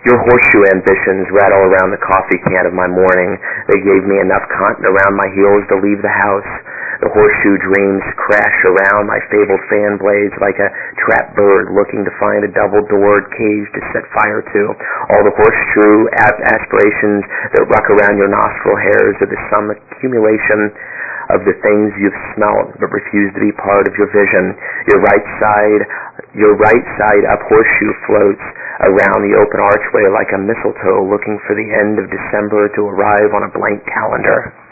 Your horseshoe ambitions rattle around the coffee can of my morning. They gave me enough cotton around my heels to leave the house. The horseshoe dreams crash around my fabled fan blades like a trapped bird looking to find a double-doored cage to set fire to. All the horseshoe aspirations that ruck around your nostril hairs are the sum accumulation of the things you've smelt but refuse to be part of your vision. Your right side up horseshoe floats around the open archway like a mistletoe looking for the end of December to arrive on a blank calendar.